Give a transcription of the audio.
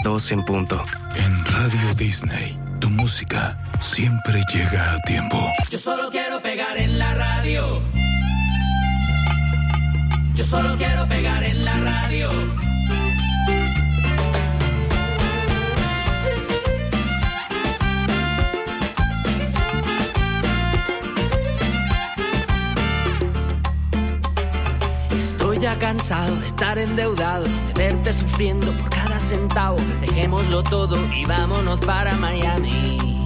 2 en punto. En Radio Disney, tu música siempre llega a tiempo. Yo solo quiero pegar en la radio. Yo solo quiero pegar en la radio. Estoy ya cansado de estar endeudado, de verte sufriendo por cada centavo. Dejémoslo todo y vámonos para Miami.